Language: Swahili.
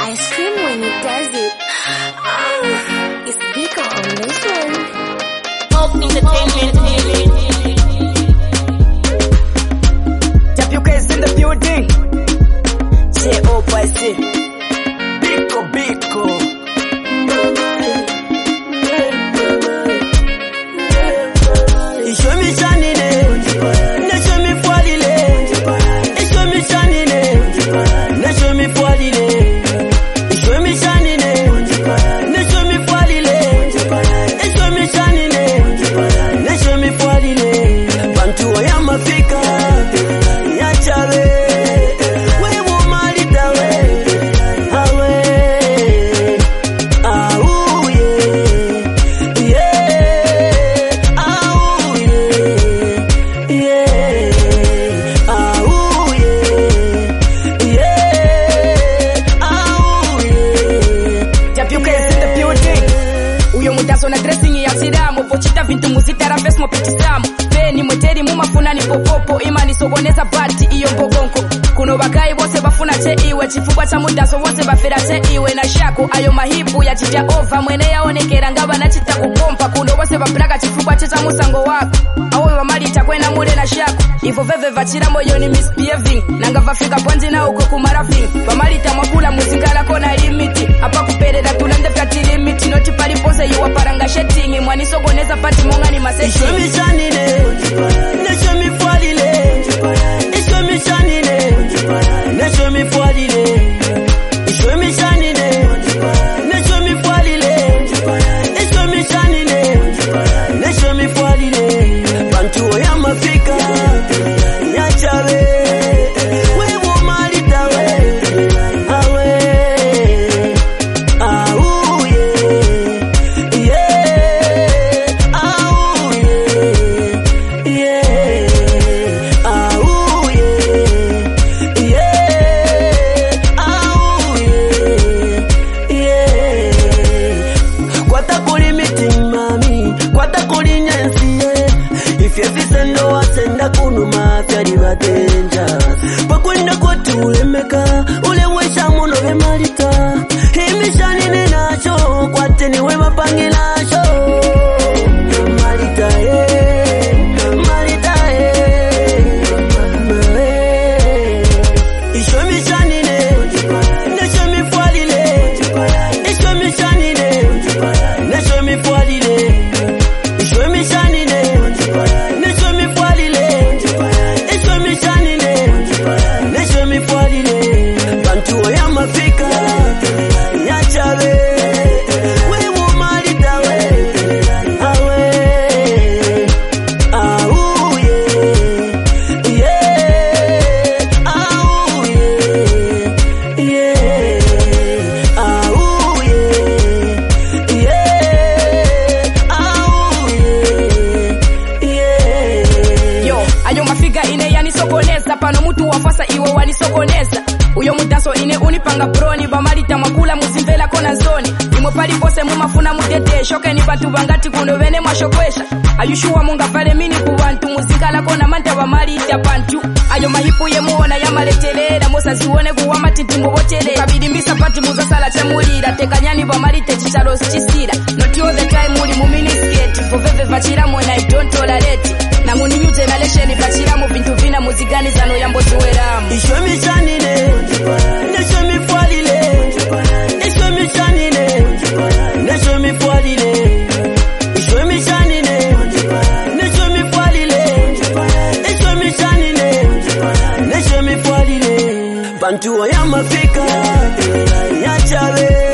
ice cream when it does it. It's Biko on this one. Hope Entertainment. WK's in the building. J.O.P.C. Biko. Show me shanine, ne show me foilile. Show me shanine, ne show me foilile. Show me shanine, ne show me foilile. Show me shanine, ne show me foilile. Bantu ya mafika, ya chale. Wewe malita we, awe. Na dressing ya siramu pochita vintu muzitara best mo petisamu beni mweteri mumafuna ni popopo imani sogoneza bati iyo mbogonko kuno bagayi bose bafuna che iwe chifubwa cha mudaso bose bafera che iwe na shako ayo mahipu ya chija over mwene yaonekera ngaba na chita kupompa kuno bose baplaga chifubwa cha musango wako awo bamali takwena mule na shako ivo veve vachira moyoni misbehaving nanga vafika ponzi na uko kumarafing bamali tamwakula muzingala kona limiti hapa kuperera tulande kati limiti noti pali pose yuwa paranga shetingi mwani sogoneza pati monga ni maseti Show me shanine, ne show me foilile. Show me shanine, ne show me foilile. Show me shanine, ne show me foilile. Show me shanine, ne show me foilile. Bantu ya mafika, ya chale. Wewe malita we, awe. Senda kunuma fyari batenja bakwenda kwatulemeka ulewesha muno bemalita imishanine nacho kwateni we mapangilasho malita ishomishanine neshomi foilile ishomishanine neshomi foilile ishomishanine Bantu ya mafika, ya chale. Wewe malita we, awe. Yo, ayo mafiga ine yanisokoneza pano mutu wafasa iwe wanisokoneza uyo mudaso ine unipanga broni bamalita mwakula muzimvela kona zoni imwe pali pose mumafuna mudede shoke ni batu bangati kuno bene mwashokwesha ayushuwa munga vale mini kubantu muzikala kona mante bamalita pantu ayo mahipu ye muona ya maletelera mosa ziwone kuwa matiti mubotele kabidi mbisa pati muzasala chamulira tekanyani bamalite chichalo chisira not all the time muli mu minisketi voveve vachira mwena I don't tolerate na nguni new generation vachira mu vintu vina muzigani zano yamboziweramu Ishomishanine, ne show me foilile. Ishomishanine, ne show me foilile. Ishomishanine, ne show me foilile. Ishomishanine, ne show me foilile. Bantu ya mafika, ya chale.